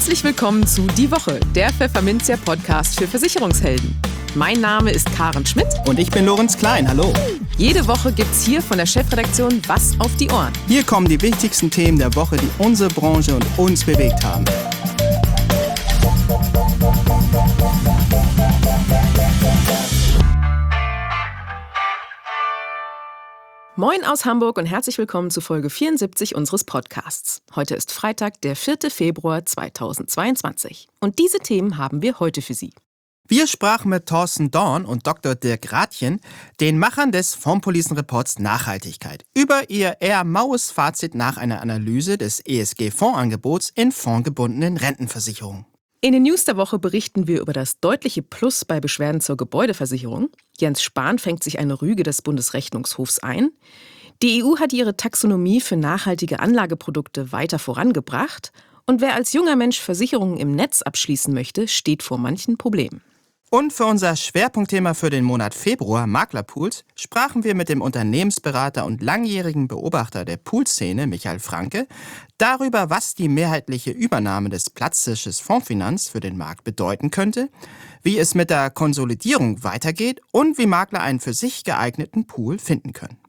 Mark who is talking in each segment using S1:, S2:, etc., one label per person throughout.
S1: Herzlich willkommen zu Die Woche, der Pfefferminzia-Podcast für Versicherungshelden. Mein Name ist Karen Schmidt.
S2: Und ich bin Lorenz Klein, hallo.
S1: Jede Woche gibt's hier von der Chefredaktion was auf die Ohren.
S2: Hier kommen die wichtigsten Themen der Woche, die unsere Branche und uns bewegt haben.
S1: Moin aus Hamburg und herzlich willkommen zu Folge 74 unseres Podcasts. Heute ist Freitag, der 4. Februar 2022. Und diese Themen haben wir heute für Sie.
S2: Wir sprachen mit Thorsten Dorn und Dr. Dirk Rathjen, den Machern des Fondspolicenreports Nachhaltigkeit, über ihr eher maues Fazit nach einer Analyse des ESG-Fondsangebots in fondgebundenen Rentenversicherungen.
S1: In den News der Woche berichten wir über das deutliche Plus bei Beschwerden zur Gebäudeversicherung. Jens Spahn fängt sich eine Rüge des Bundesrechnungshofs ein. Die EU hat ihre Taxonomie für nachhaltige Anlageprodukte weiter vorangebracht. Und wer als junger Mensch Versicherungen im Netz abschließen möchte, steht vor manchen Problemen.
S2: Und für unser Schwerpunktthema für den Monat Februar, Maklerpools, sprachen wir mit dem Unternehmensberater und langjährigen Beobachter der Poolszene, Michael Franke, darüber, was die mehrheitliche Übernahme des Platzhirsches Fondsfinanz für den Markt bedeuten könnte, wie es mit der Konsolidierung weitergeht und wie Makler einen für sich geeigneten Pool finden können.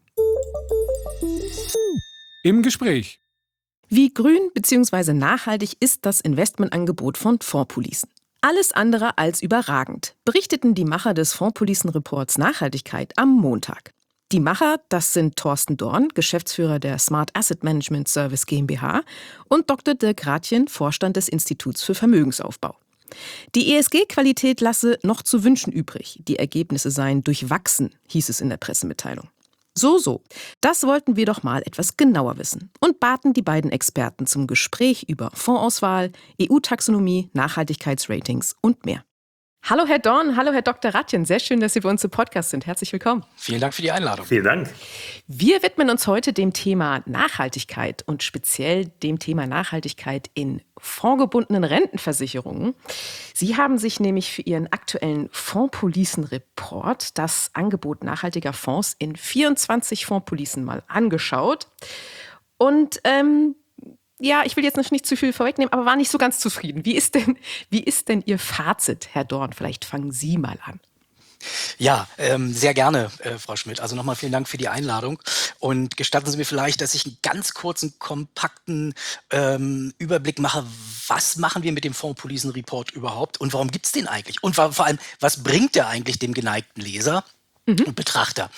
S3: Im Gespräch.
S1: Wie grün bzw. nachhaltig ist das Investmentangebot von Fondspolicen? Alles andere als überragend, berichteten die Macher des Fondspolicenreports Nachhaltigkeit am Montag. Die Macher, das sind Thorsten Dorn, Geschäftsführer der Smart Asset Management Service GmbH und Dr. Dirk Rathjen, Vorstand des Instituts für Vermögensaufbau. Die ESG-Qualität lasse noch zu wünschen übrig. Die Ergebnisse seien durchwachsen, hieß es in der Pressemitteilung. So. Das wollten wir doch mal etwas genauer wissen und baten die beiden Experten zum Gespräch über Fondsauswahl, EU-Taxonomie, Nachhaltigkeitsratings und mehr. Hallo Herr Dorn, hallo Herr Dr. Rathjen, sehr schön, dass Sie bei uns im Podcast sind. Herzlich willkommen.
S4: Vielen Dank für die Einladung.
S5: Vielen Dank.
S1: Wir widmen uns heute dem Thema Nachhaltigkeit und speziell dem Thema Nachhaltigkeit in fondgebundenen Rentenversicherungen. Sie haben sich nämlich für Ihren aktuellen Fondspolicen-Report das Angebot nachhaltiger Fonds in 24 Fondspolicen mal angeschaut. Und ja, ich will jetzt noch nicht zu viel vorwegnehmen, aber war nicht so ganz zufrieden. Wie ist denn Ihr Fazit, Herr Dorn? Vielleicht fangen Sie mal an.
S4: Ja, sehr gerne, Frau Schmidt. Also nochmal vielen Dank für die Einladung. Und gestatten Sie mir vielleicht, dass ich einen ganz kurzen, kompakten Überblick mache. Was machen wir mit dem Fondspolicen-Report überhaupt und warum gibt es den eigentlich? Und vor allem, was bringt der eigentlich dem geneigten Leser und Betrachter?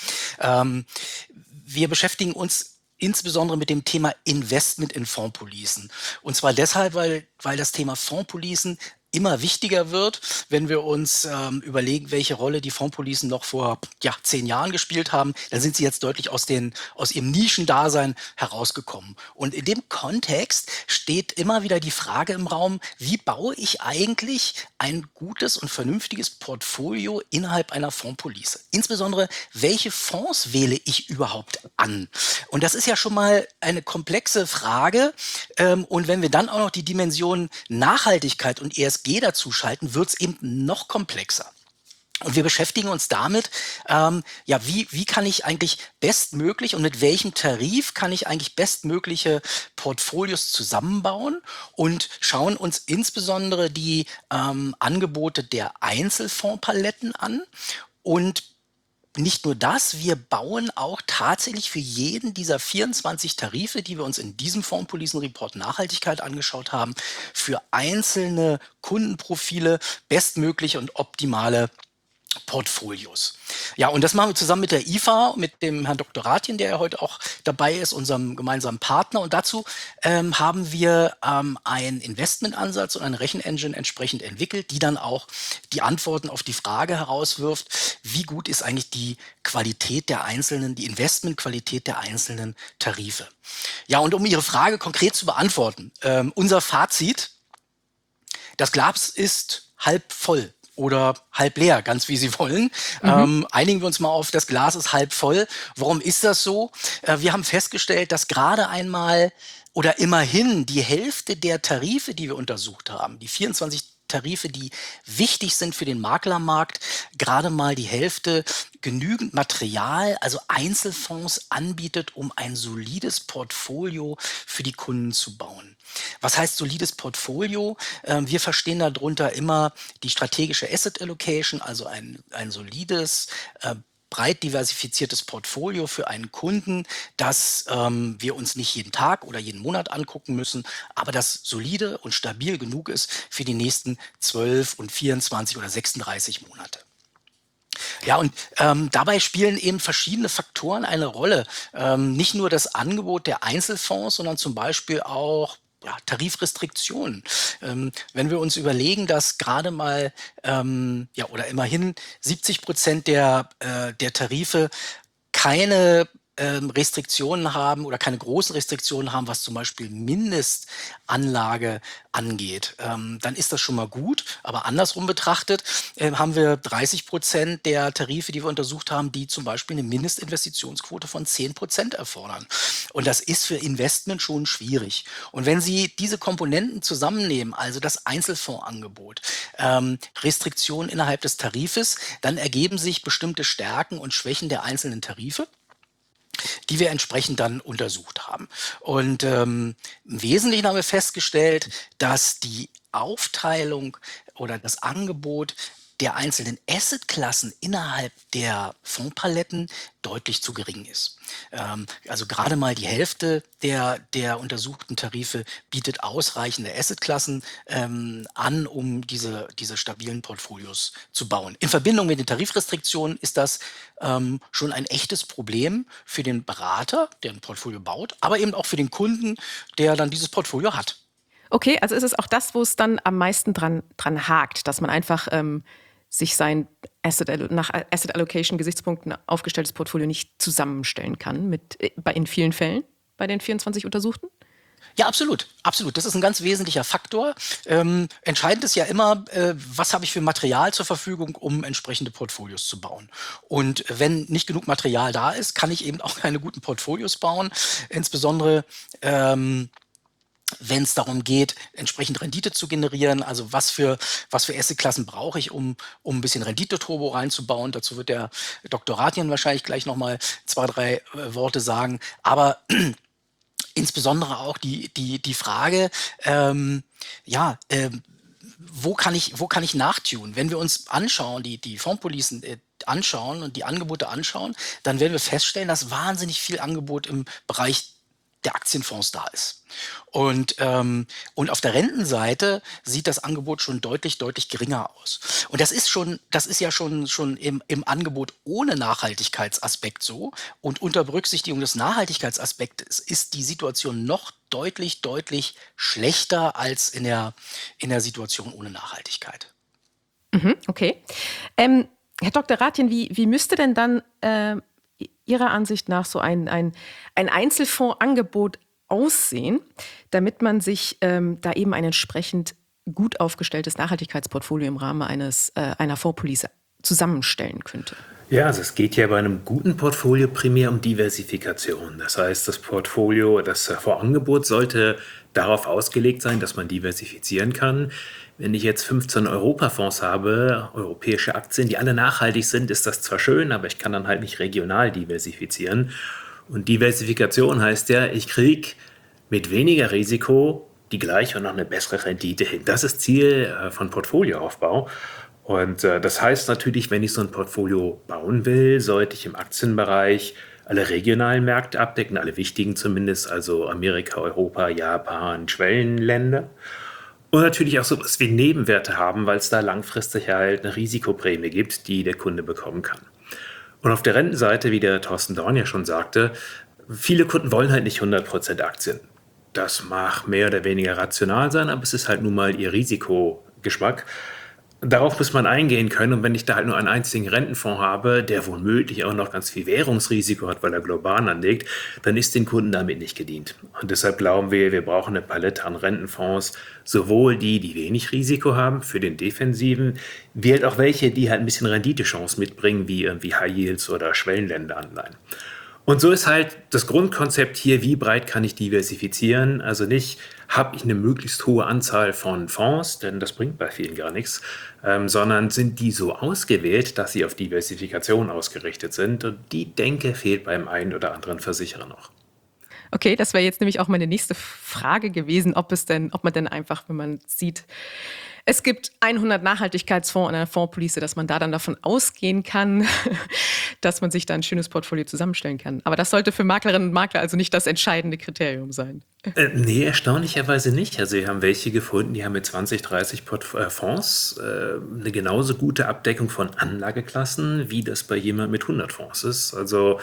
S4: Wir beschäftigen uns insbesondere mit dem Thema Investment in Fondspolicen. Und zwar deshalb, weil das Thema Fondspolicen immer wichtiger wird, wenn wir uns überlegen, welche Rolle die Fondspolicen noch vor 10 Jahren gespielt haben, dann sind sie jetzt deutlich aus ihrem Nischendasein herausgekommen. Und in dem Kontext steht immer wieder die Frage im Raum, wie baue ich eigentlich ein gutes und vernünftiges Portfolio innerhalb einer Fondspolice? Insbesondere, welche Fonds wähle ich überhaupt an? Und das ist ja schon mal eine komplexe Frage. Und wenn wir dann auch noch die Dimensionen Nachhaltigkeit und ESG dazu schalten, wird es eben noch komplexer. Und wir beschäftigen uns damit, wie kann ich eigentlich bestmöglich und mit welchem Tarif kann ich eigentlich bestmögliche Portfolios zusammenbauen und schauen uns insbesondere die Angebote der Einzelfondspaletten an. Und nicht nur das, wir bauen auch tatsächlich für jeden dieser 24 Tarife, die wir uns in diesem Fondspolicenreport Nachhaltigkeit angeschaut haben, für einzelne Kundenprofile bestmögliche und optimale Portfolios. Ja, und das machen wir zusammen mit der IFA, mit dem Herrn Dr. Rathjen, der ja heute auch dabei ist, unserem gemeinsamen Partner. Und dazu haben wir einen Investmentansatz und eine Rechenengine entsprechend entwickelt, die dann auch die Antworten auf die Frage herauswirft, wie gut ist eigentlich die Investmentqualität der einzelnen Tarife. Ja, und um Ihre Frage konkret zu beantworten, unser Fazit: Das Glas ist halb voll oder halb leer, ganz wie Sie wollen. Einigen wir uns mal auf, das Glas ist halb voll. Warum ist das so? Wir haben festgestellt, dass gerade einmal oder immerhin die Hälfte der Tarife, die wir untersucht haben, die 24 Tarife, die wichtig sind für den Maklermarkt, gerade mal die Hälfte genügend Material, also Einzelfonds anbietet, um ein solides Portfolio für die Kunden zu bauen. Was heißt solides Portfolio? Wir verstehen darunter immer die strategische Asset Allocation, also ein solides, breit diversifiziertes Portfolio für einen Kunden, das wir uns nicht jeden Tag oder jeden Monat angucken müssen, aber das solide und stabil genug ist für die nächsten 12 und 24 oder 36 Monate. Ja, und dabei spielen eben verschiedene Faktoren eine Rolle. Nicht nur das Angebot der Einzelfonds, sondern zum Beispiel auch Tarifrestriktionen. Wenn wir uns überlegen, dass gerade mal oder immerhin 70% der Tarife keine Restriktionen haben oder keine großen Restriktionen haben, was zum Beispiel Mindestanlage angeht, dann ist das schon mal gut. Aber andersrum betrachtet haben wir 30% der Tarife, die wir untersucht haben, die zum Beispiel eine Mindestinvestitionsquote von 10% erfordern. Und das ist für Investment schon schwierig. Und wenn Sie diese Komponenten zusammennehmen, also das Einzelfondsangebot, Restriktionen innerhalb des Tarifes, dann ergeben sich bestimmte Stärken und Schwächen der einzelnen Tarife, die wir entsprechend dann untersucht haben. Und im Wesentlichen haben wir festgestellt, dass die Aufteilung oder das Angebot der einzelnen Assetklassen innerhalb der Fondspaletten deutlich zu gering ist. Also gerade mal die Hälfte der untersuchten Tarife bietet ausreichende Assetklassen an, um diese stabilen Portfolios zu bauen. In Verbindung mit den Tarifrestriktionen ist das schon ein echtes Problem für den Berater, der ein Portfolio baut, aber eben auch für den Kunden, der dann dieses Portfolio hat.
S1: Okay, also ist es auch das, wo es dann am meisten dran hakt, dass man einfach sich sein nach Asset Allocation Gesichtspunkten aufgestelltes Portfolio nicht zusammenstellen kann in vielen Fällen bei den 24 Untersuchten?
S4: Ja, absolut, absolut. Das ist ein ganz wesentlicher Faktor. Entscheidend ist ja immer, was habe ich für Material zur Verfügung, um entsprechende Portfolios zu bauen. Und wenn nicht genug Material da ist, kann ich eben auch keine guten Portfolios bauen. Insbesondere wenn es darum geht, entsprechend Rendite zu generieren, also was für Assetklassen brauche ich, um ein bisschen Rendite-Turbo reinzubauen. Dazu wird der Dr. Ratian wahrscheinlich gleich nochmal 2, 3 Worte sagen. Aber insbesondere auch die Frage, wo kann ich nachtunen? Wenn wir uns anschauen, die Fondspolicen anschauen und die Angebote anschauen, dann werden wir feststellen, dass wahnsinnig viel Angebot im Bereich der Aktienfonds da ist. Und auf der Rentenseite sieht das Angebot schon deutlich, deutlich geringer aus. Und das ist ja schon im Angebot ohne Nachhaltigkeitsaspekt so. Und unter Berücksichtigung des Nachhaltigkeitsaspektes ist die Situation noch deutlich, deutlich schlechter als in der Situation ohne Nachhaltigkeit.
S1: Okay. Herr Dr. Ratian, wie müsste denn dann Ihrer Ansicht nach so ein Einzelfondsangebot aussehen, damit man sich da eben ein entsprechend gut aufgestelltes Nachhaltigkeitsportfolio im Rahmen einer Fondspolice zusammenstellen könnte?
S3: Ja, also es geht ja bei einem guten Portfolio primär um Diversifikation. Das heißt, das Fondsangebot sollte darauf ausgelegt sein, dass man diversifizieren kann. Wenn ich jetzt 15 Europafonds habe, europäische Aktien, die alle nachhaltig sind, ist das zwar schön, aber ich kann dann halt nicht regional diversifizieren. Und Diversifikation heißt ja, ich kriege mit weniger Risiko die gleiche und noch eine bessere Rendite hin. Das ist Ziel von Portfolioaufbau. Und das heißt natürlich, wenn ich so ein Portfolio bauen will, sollte ich im Aktienbereich alle regionalen Märkte abdecken, alle wichtigen zumindest, also Amerika, Europa, Japan, Schwellenländer. Und natürlich auch sowas wie Nebenwerte haben, weil es da langfristig halt eine Risikoprämie gibt, die der Kunde bekommen kann. Und auf der Rentenseite, wie der Thorsten Dorn ja schon sagte, viele Kunden wollen halt nicht 100% Aktien. Das mag mehr oder weniger rational sein, aber es ist halt nun mal ihr Risikogeschmack. Darauf muss man eingehen können, und wenn ich da halt nur einen einzigen Rentenfonds habe, der womöglich auch noch ganz viel Währungsrisiko hat, weil er global anlegt, dann ist den Kunden damit nicht gedient. Und deshalb glauben wir brauchen eine Palette an Rentenfonds, sowohl die wenig Risiko haben für den Defensiven, wie halt auch welche, die halt ein bisschen Renditechance mitbringen, wie irgendwie High Yields oder Schwellenländeranleihen. Und so ist halt das Grundkonzept hier, wie breit kann ich diversifizieren? Also nicht, habe ich eine möglichst hohe Anzahl von Fonds, denn das bringt bei vielen gar nichts, sondern sind die so ausgewählt, dass sie auf Diversifikation ausgerichtet sind. Und die Denke fehlt beim einen oder anderen Versicherer noch.
S1: Okay, das wäre jetzt nämlich auch meine nächste Frage gewesen, ob man denn einfach, wenn man sieht, es gibt 100 Nachhaltigkeitsfonds in einer Fondspolice, dass man da dann davon ausgehen kann, dass man sich da ein schönes Portfolio zusammenstellen kann. Aber das sollte für Maklerinnen und Makler also nicht das entscheidende Kriterium sein.
S3: Nee, erstaunlicherweise nicht. Also wir haben welche gefunden, die haben mit 20, 30 Fonds eine genauso gute Abdeckung von Anlageklassen, wie das bei jemand mit 100 Fonds ist. Also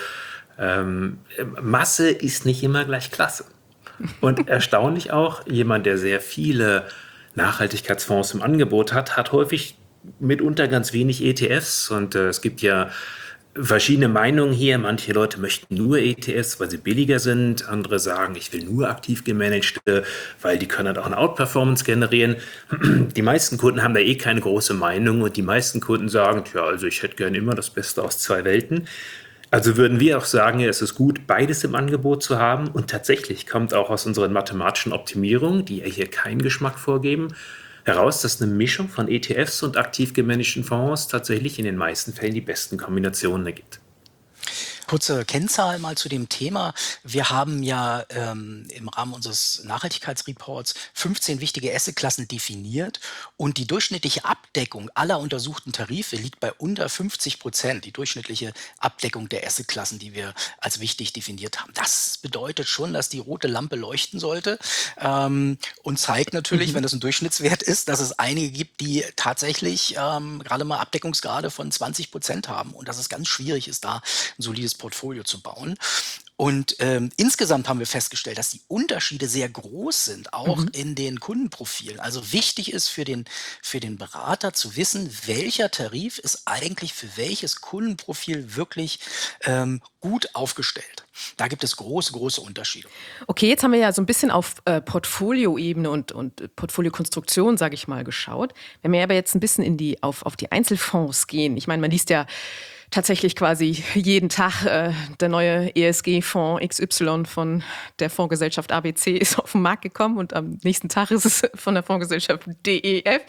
S3: Masse ist nicht immer gleich Klasse. Und erstaunlich auch, jemand, der sehr viele Nachhaltigkeitsfonds im Angebot hat häufig mitunter ganz wenig ETFs. Und es gibt ja verschiedene Meinungen hier. Manche Leute möchten nur ETFs, weil sie billiger sind. Andere sagen, ich will nur aktiv gemanagte, weil die können halt auch eine Outperformance generieren. Die meisten Kunden haben da eh keine große Meinung. Und die meisten Kunden sagen, tja, also ich hätte gerne immer das Beste aus zwei Welten. Also würden wir auch sagen, ja, es ist gut, beides im Angebot zu haben. Und tatsächlich kommt auch aus unseren mathematischen Optimierungen, die ja hier keinen Geschmack vorgeben, heraus, dass eine Mischung von ETFs und aktiv gemanagten Fonds tatsächlich in den meisten Fällen die besten Kombinationen ergibt.
S4: Kurze Kennzahl mal zu dem Thema. Wir haben ja im Rahmen unseres Nachhaltigkeitsreports 15 wichtige Assetklassen definiert und die durchschnittliche Abdeckung aller untersuchten Tarife liegt bei unter 50%, die durchschnittliche Abdeckung der Assetklassen, die wir als wichtig definiert haben. Das bedeutet schon, dass die rote Lampe leuchten sollte und zeigt natürlich, wenn das ein Durchschnittswert ist, dass es einige gibt, die tatsächlich gerade mal Abdeckungsgrade von 20% haben und dass es ganz schwierig ist, da ein solides Portfolio zu bauen. Und insgesamt haben wir festgestellt, dass die Unterschiede sehr groß sind, auch in den Kundenprofilen. Also wichtig ist für den Berater zu wissen, welcher Tarif ist eigentlich für welches Kundenprofil wirklich gut aufgestellt. Da gibt es große, große Unterschiede.
S1: Okay, jetzt haben wir ja so ein bisschen auf Portfolioebene und Portfoliokonstruktion, sage ich mal, geschaut. Wenn wir aber jetzt ein bisschen auf die Einzelfonds gehen, ich meine, man liest ja tatsächlich quasi jeden Tag der neue ESG-Fonds XY von der Fondsgesellschaft ABC ist auf den Markt gekommen und am nächsten Tag ist es von der Fondsgesellschaft DEF.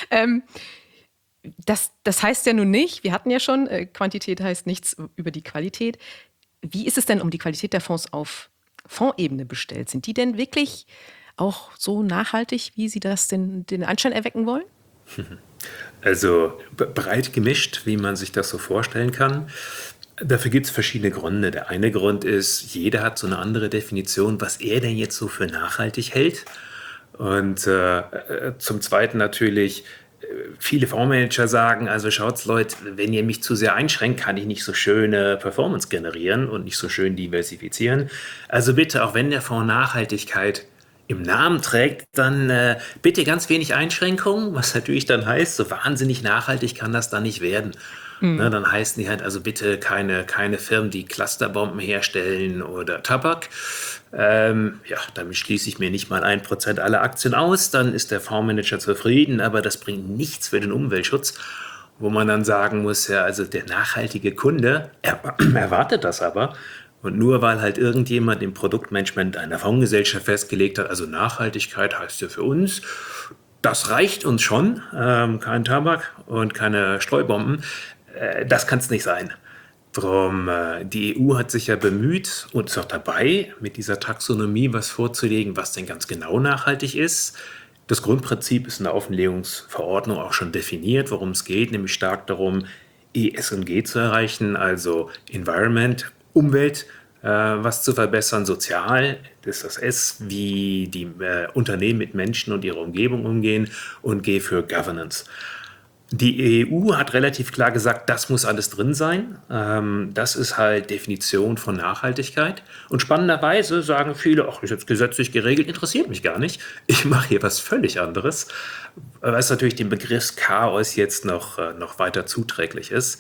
S1: Das heißt ja nun nicht, wir hatten ja schon, Quantität heißt nichts über die Qualität. Wie ist es denn um die Qualität der Fonds auf Fondsebene bestellt? Sind die denn wirklich auch so nachhaltig, wie Sie das den Anschein erwecken wollen?
S3: Also breit gemischt, wie man sich das so vorstellen kann. Dafür gibt es verschiedene Gründe. Der eine Grund ist, jeder hat so eine andere Definition, was er denn jetzt so für nachhaltig hält. Und zum Zweiten natürlich, viele Fondsmanager sagen, also schaut's Leute, wenn ihr mich zu sehr einschränkt, kann ich nicht so schöne Performance generieren und nicht so schön diversifizieren. Also bitte, auch wenn der Fonds Nachhaltigkeit im Namen trägt, dann bitte ganz wenig Einschränkungen, was natürlich dann heißt, so wahnsinnig nachhaltig kann das dann nicht werden. Ne, dann heißen die halt also bitte keine Firmen, die Clusterbomben herstellen oder Tabak. Damit schließe ich mir nicht mal 1% aller Aktien aus, dann ist der Fondsmanager zufrieden, aber das bringt nichts für den Umweltschutz, wo man dann sagen muss, ja, also der nachhaltige Kunde erwartet das aber. Und nur weil halt irgendjemand im Produktmanagement einer Fondsgesellschaft festgelegt hat, also Nachhaltigkeit heißt ja für uns, das reicht uns schon, kein Tabak und keine Streubomben, das kann es nicht sein. Drum, die EU hat sich ja bemüht und ist auch dabei, mit dieser Taxonomie was vorzulegen, was denn ganz genau nachhaltig ist. Das Grundprinzip ist in der Offenlegungsverordnung auch schon definiert, worum es geht, nämlich stark darum, ESG zu erreichen, also Environment, Umwelt, was zu verbessern, sozial, das ist das S, wie die Unternehmen mit Menschen und ihrer Umgebung umgehen und G für Governance. Die EU hat relativ klar gesagt, das muss alles drin sein. Das ist halt Definition von Nachhaltigkeit. Und spannenderweise sagen viele, ach, ist jetzt gesetzlich geregelt, interessiert mich gar nicht. Ich mache hier was völlig anderes, was natürlich dem Begriff Chaos jetzt noch weiter zuträglich ist.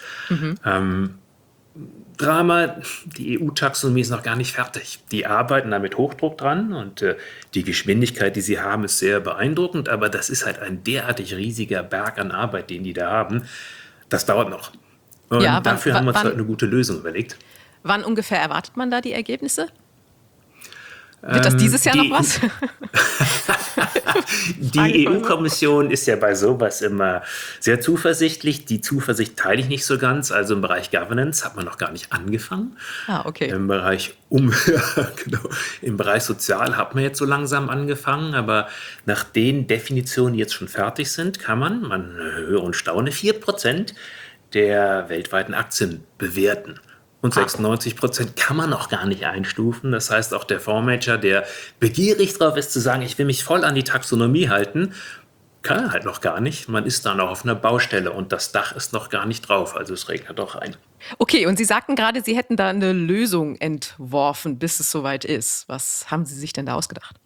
S3: Drama, die EU-Taxonomie ist noch gar nicht fertig. Die arbeiten da mit Hochdruck dran und die Geschwindigkeit, die sie haben, ist sehr beeindruckend, aber das ist halt ein derartig riesiger Berg an Arbeit, den die da haben. Das dauert noch. Und
S1: Ja,
S3: dafür haben wir uns halt eine gute Lösung überlegt.
S1: Wann ungefähr erwartet man da die Ergebnisse? Wird das dieses Jahr noch was?
S3: Die EU-Kommission ist ja bei sowas immer sehr zuversichtlich. Die Zuversicht teile ich nicht so ganz. Also im Bereich Governance hat man noch gar nicht angefangen.
S1: Okay.
S3: Im Bereich genau. Im Bereich Sozial hat man jetzt so langsam angefangen. Aber nach den Definitionen, die jetzt schon fertig sind, kann man höre und staune, 4% der weltweiten Aktien bewerten. Und 96% kann man auch gar nicht einstufen. Das heißt, auch der Fondsmanager, der begierig drauf ist zu sagen, ich will mich voll an die Taxonomie halten, kann er halt noch gar nicht. Man ist da noch auf einer Baustelle und das Dach ist noch gar nicht drauf. Also es regnet doch rein.
S1: Okay, und Sie sagten gerade, Sie hätten da eine Lösung entworfen, bis es soweit ist. Was haben Sie sich denn da ausgedacht?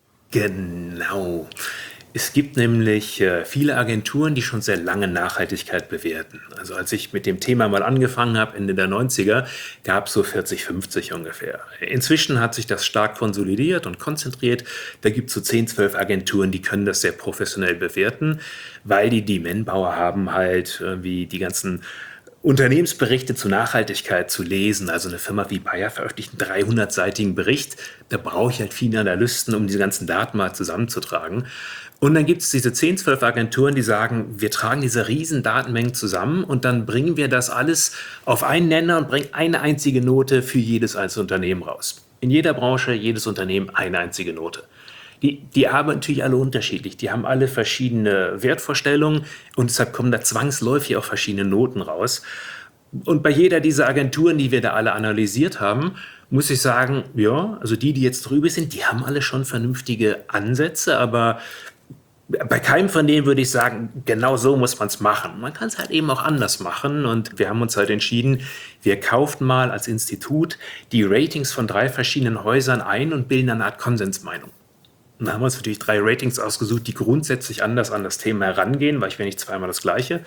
S3: Genau. Es gibt nämlich viele Agenturen, die schon sehr lange Nachhaltigkeit bewerten. Also als ich mit dem Thema mal angefangen habe, Ende der 90er, gab es so 40, 50 ungefähr. Inzwischen hat sich das stark konsolidiert und konzentriert. Da gibt es so 10, 12 Agenturen, die können das sehr professionell bewerten, weil die Manpower haben, halt wie die ganzen Unternehmensberichte zur Nachhaltigkeit zu lesen. Also eine Firma wie Bayer veröffentlicht einen 300-seitigen Bericht. Da brauche ich halt viele Analysten, um diese ganzen Daten mal zusammenzutragen. Und dann gibt es diese 10, 12 Agenturen, die sagen, wir tragen diese riesen Datenmengen zusammen und dann bringen wir das alles auf einen Nenner und bringen eine einzige Note für jedes einzelne Unternehmen raus. In jeder Branche, jedes Unternehmen eine einzige Note. Die arbeiten natürlich alle unterschiedlich. Die haben alle verschiedene Wertvorstellungen und deshalb kommen da zwangsläufig auch verschiedene Noten raus. Und bei jeder dieser Agenturen, die wir da alle analysiert haben, muss ich sagen, ja, also die jetzt drüber sind, die haben alle schon vernünftige Ansätze, aber bei keinem von denen würde ich sagen, genau so muss man es machen. Man kann es halt eben auch anders machen und wir haben uns halt entschieden, wir kaufen mal als Institut die Ratings von 3 verschiedenen Häusern ein und bilden eine Art Konsensmeinung. Und da haben wir uns natürlich 3 Ratings ausgesucht, die grundsätzlich anders an das Thema herangehen, weil ich will nicht zweimal das Gleiche.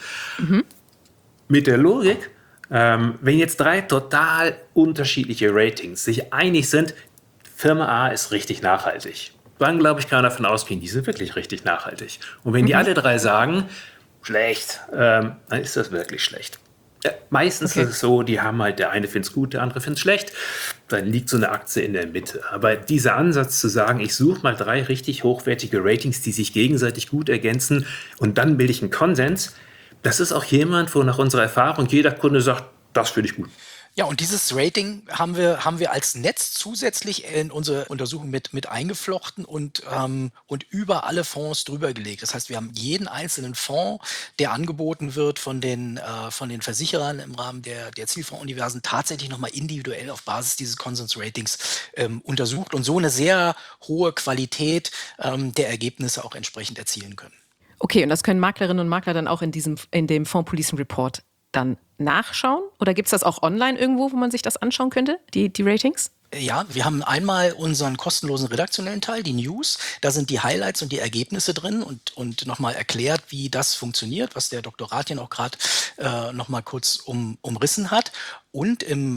S3: Mit der Logik, wenn jetzt 3 total unterschiedliche Ratings sich einig sind, Firma A ist richtig nachhaltig, dann glaube ich, kann man davon ausgehen, die sind wirklich richtig nachhaltig. Und wenn die alle 3 sagen, schlecht, dann ist das wirklich schlecht. Meistens ist es so, die haben halt, der eine findet es gut, der andere findet es schlecht. Dann liegt so eine Aktie in der Mitte. Aber dieser Ansatz zu sagen, ich suche mal 3 richtig hochwertige Ratings, die sich gegenseitig gut ergänzen und dann bilde ich einen Konsens, das ist auch jemand, wo nach unserer Erfahrung jeder Kunde sagt, das finde ich gut.
S4: Ja, und dieses Rating haben wir als Netz zusätzlich in unsere Untersuchung mit eingeflochten und über alle Fonds drüber gelegt. Das heißt, wir haben jeden einzelnen Fonds, der angeboten wird von den Versicherern im Rahmen der Zielfondsuniversen, tatsächlich nochmal individuell auf Basis dieses Konsens-Ratings untersucht und so eine sehr hohe Qualität der Ergebnisse auch entsprechend erzielen können.
S1: Okay, und das können Maklerinnen und Makler dann auch in dem Fonds Policing Report dann nachschauen? Oder gibt es das auch online irgendwo, wo man sich das anschauen könnte, die Ratings?
S4: Ja, wir haben einmal unseren kostenlosen redaktionellen Teil, die News. Da sind die Highlights und die Ergebnisse drin und nochmal erklärt, wie das funktioniert, was der Dr. Rathjen auch gerade nochmal kurz umrissen hat. Und im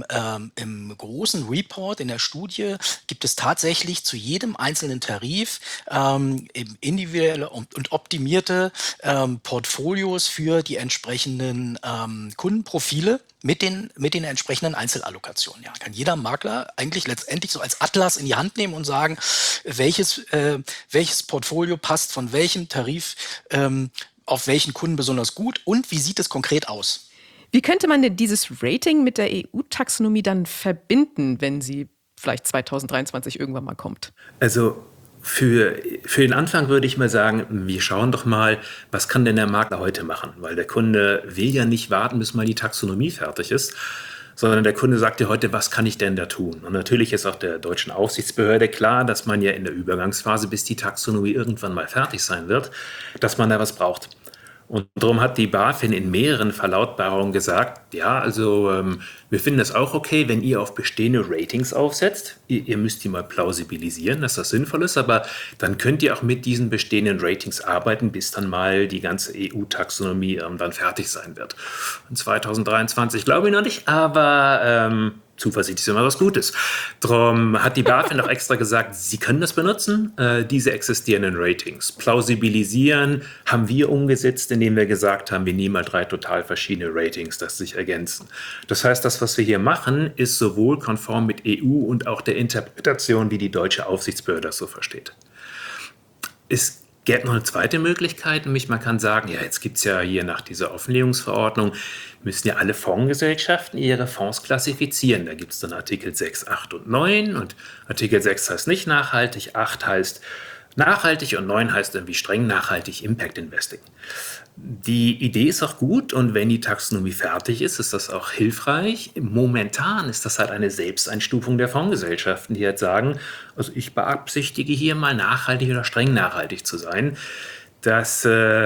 S4: großen Report in der Studie gibt es tatsächlich zu jedem einzelnen Tarif individuelle und optimierte Portfolios für die entsprechenden Kundenprofile mit den entsprechenden Einzelallokationen. Ja, kann jeder Makler eigentlich letztendlich so als Atlas in die Hand nehmen und sagen, welches Portfolio passt von welchem Tarif auf welchen Kunden besonders gut und wie sieht es konkret aus?
S1: Wie könnte man denn dieses Rating mit der EU-Taxonomie dann verbinden, wenn sie vielleicht 2023 irgendwann mal kommt?
S3: Also für den Anfang würde ich mal sagen, wir schauen doch mal, was kann denn der Makler heute machen? Weil der Kunde will ja nicht warten, bis mal die Taxonomie fertig ist, sondern der Kunde sagt ja heute, was kann ich denn da tun? Und natürlich ist auch der deutschen Aufsichtsbehörde klar, dass man ja in der Übergangsphase, bis die Taxonomie irgendwann mal fertig sein wird, dass man da was braucht. Und darum hat die BaFin in mehreren Verlautbarungen gesagt, ja, also wir finden das auch okay, wenn ihr auf bestehende Ratings aufsetzt. Ihr müsst die mal plausibilisieren, dass das sinnvoll ist, aber dann könnt ihr auch mit diesen bestehenden Ratings arbeiten, bis dann mal die ganze EU-Taxonomie dann fertig sein wird. Und 2023 glaube ich noch nicht, aber Zuversicht ist immer was Gutes. Darum hat die BaFin auch extra gesagt, sie können das benutzen, diese existierenden Ratings. Plausibilisieren haben wir umgesetzt, indem wir gesagt haben, wir nehmen mal 3 total verschiedene Ratings, das sich ergänzen. Das heißt, das, was wir hier machen, ist sowohl konform mit EU und auch der Interpretation, wie die deutsche Aufsichtsbehörde das so versteht. Es Gäbe noch eine zweite Möglichkeit, nämlich man kann sagen, ja, jetzt gibt es ja hier nach dieser Offenlegungsverordnung, müssen ja alle Fondsgesellschaften ihre Fonds klassifizieren. Da gibt es dann Artikel 6, 8 und 9 und Artikel 6 heißt nicht nachhaltig, 8 heißt nachhaltig und 9 heißt irgendwie streng nachhaltig Impact Investing. Die Idee ist auch gut und wenn die Taxonomie fertig ist, ist das auch hilfreich. Momentan ist das halt eine Selbsteinstufung der Fondsgesellschaften, die halt sagen, also ich beabsichtige hier mal nachhaltig oder streng nachhaltig zu sein. Das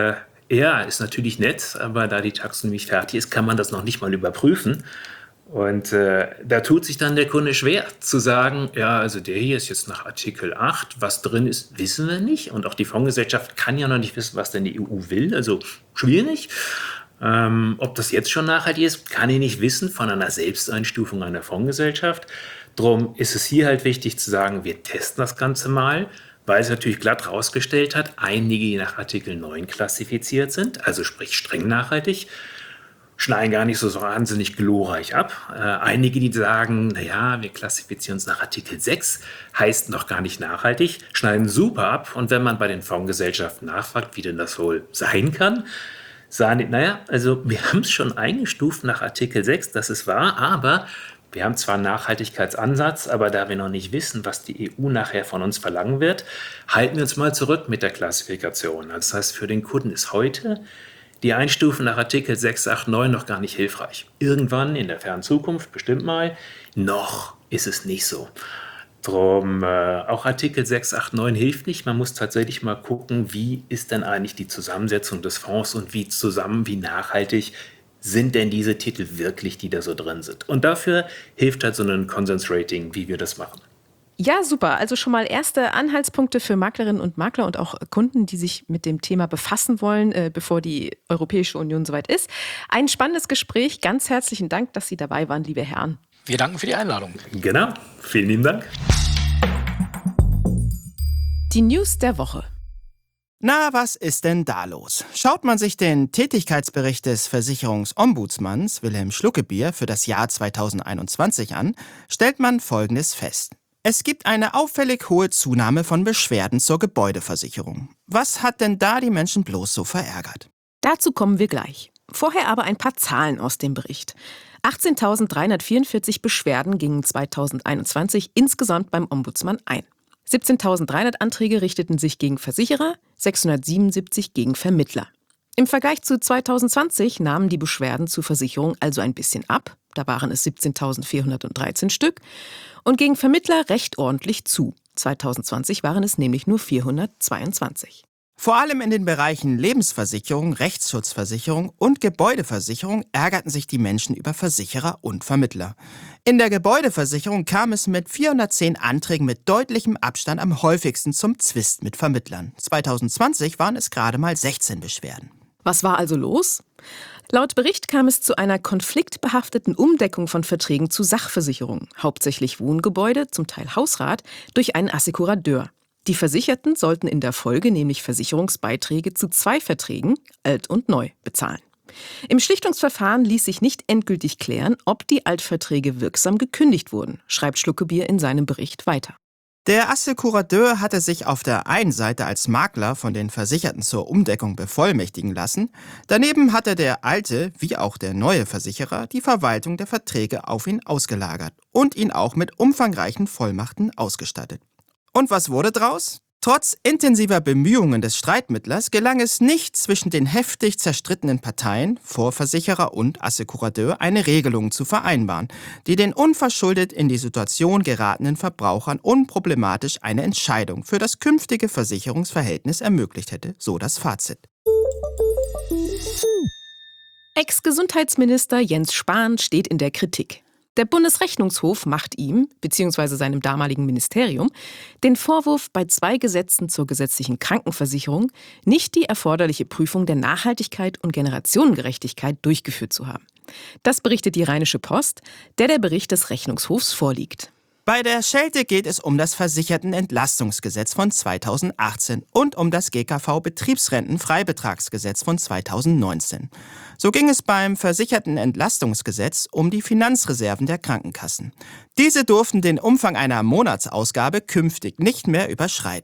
S3: ist natürlich nett, aber da die Taxonomie fertig ist, kann man das noch nicht mal überprüfen. Und da tut sich dann der Kunde schwer zu sagen, ja, also der hier ist jetzt nach Artikel 8, was drin ist, wissen wir nicht. Und auch die Fondsgesellschaft kann ja noch nicht wissen, was denn die EU will, also schwierig. Ob das jetzt schon nachhaltig ist, kann ich nicht wissen von einer Selbsteinstufung einer Fondsgesellschaft. Drum ist es hier halt wichtig zu sagen, wir testen das Ganze mal, weil es natürlich glatt rausgestellt hat, einige, die nach Artikel 9 klassifiziert sind, also sprich streng nachhaltig, schneiden gar nicht so wahnsinnig glorreich ab. Einige, die sagen, naja, wir klassifizieren uns nach Artikel 6, heißt noch gar nicht nachhaltig, schneiden super ab. Und wenn man bei den Fondsgesellschaften nachfragt, wie denn das wohl sein kann, sagen die, naja, also wir haben es schon eingestuft nach Artikel 6, das ist wahr, aber wir haben zwar einen Nachhaltigkeitsansatz, aber da wir noch nicht wissen, was die EU nachher von uns verlangen wird, halten wir uns mal zurück mit der Klassifikation. Das heißt, für den Kunden ist heute die Einstufen nach Artikel 6, 8, 9 noch gar nicht hilfreich. Irgendwann in der fernen Zukunft, bestimmt mal, noch ist es nicht so. Drum auch Artikel 6, 8, 9 hilft nicht. Man muss tatsächlich mal gucken, wie ist denn eigentlich die Zusammensetzung des Fonds und wie nachhaltig sind denn diese Titel wirklich, die da so drin sind. Und dafür hilft halt so ein Konsensrating, wie wir das machen.
S1: Ja, super. Also schon mal erste Anhaltspunkte für Maklerinnen und Makler und auch Kunden, die sich mit dem Thema befassen wollen, bevor die Europäische Union soweit ist. Ein spannendes Gespräch. Ganz herzlichen Dank, dass Sie dabei waren, liebe Herren.
S4: Wir danken für die Einladung.
S3: Genau. Vielen lieben Dank.
S1: Die News der Woche.
S2: Na, was ist denn da los? Schaut man sich den Tätigkeitsbericht des Versicherungsombudsmanns Wilhelm Schluckebier für das Jahr 2021 an, stellt man Folgendes fest. Es gibt eine auffällig hohe Zunahme von Beschwerden zur Gebäudeversicherung. Was hat denn da die Menschen bloß so verärgert?
S1: Dazu kommen wir gleich. Vorher aber ein paar Zahlen aus dem Bericht. 18.344 Beschwerden gingen 2021 insgesamt beim Ombudsmann ein. 17.300 Anträge richteten sich gegen Versicherer, 677 gegen Vermittler. Im Vergleich zu 2020 nahmen die Beschwerden zur Versicherung also ein bisschen ab. Da waren es 17.413 Stück. Und gegen Vermittler recht ordentlich zu. 2020 waren es nämlich nur 422.
S2: Vor allem in den Bereichen Lebensversicherung, Rechtsschutzversicherung und Gebäudeversicherung ärgerten sich die Menschen über Versicherer und Vermittler. In der Gebäudeversicherung kam es mit 410 Anträgen mit deutlichem Abstand am häufigsten zum Zwist mit Vermittlern. 2020 waren es gerade mal 16 Beschwerden.
S1: Was war also los? Laut Bericht kam es zu einer konfliktbehafteten Umdeckung von Verträgen zu Sachversicherungen, hauptsächlich Wohngebäude, zum Teil Hausrat, durch einen Assekurateur. Die Versicherten sollten in der Folge nämlich Versicherungsbeiträge zu 2 Verträgen, alt und neu, bezahlen. Im Schlichtungsverfahren ließ sich nicht endgültig klären, ob die Altverträge wirksam gekündigt wurden, schreibt Schluckebier in seinem Bericht weiter.
S2: Der Assekurateur hatte sich auf der einen Seite als Makler von den Versicherten zur Umdeckung bevollmächtigen lassen, daneben hatte der alte wie auch der neue Versicherer die Verwaltung der Verträge auf ihn ausgelagert und ihn auch mit umfangreichen Vollmachten ausgestattet. Und was wurde draus? Trotz intensiver Bemühungen des Streitmittlers gelang es nicht, zwischen den heftig zerstrittenen Parteien, Vorversicherer und Assekurateur, eine Regelung zu vereinbaren, die den unverschuldet in die Situation geratenen Verbrauchern unproblematisch eine Entscheidung für das künftige Versicherungsverhältnis ermöglicht hätte, so das Fazit.
S1: Ex-Gesundheitsminister Jens Spahn steht in der Kritik. Der Bundesrechnungshof macht ihm, bzw. seinem damaligen Ministerium, den Vorwurf, bei 2 Gesetzen zur gesetzlichen Krankenversicherung nicht die erforderliche Prüfung der Nachhaltigkeit und Generationengerechtigkeit durchgeführt zu haben. Das berichtet die Rheinische Post, der Bericht des Rechnungshofs vorliegt.
S2: Bei der Schelte geht es um das Versichertenentlastungsgesetz von 2018 und um das GKV-Betriebsrentenfreibetragsgesetz von 2019. So ging es beim Versichertenentlastungsgesetz um die Finanzreserven der Krankenkassen. Diese durften den Umfang einer Monatsausgabe künftig nicht mehr überschreiten.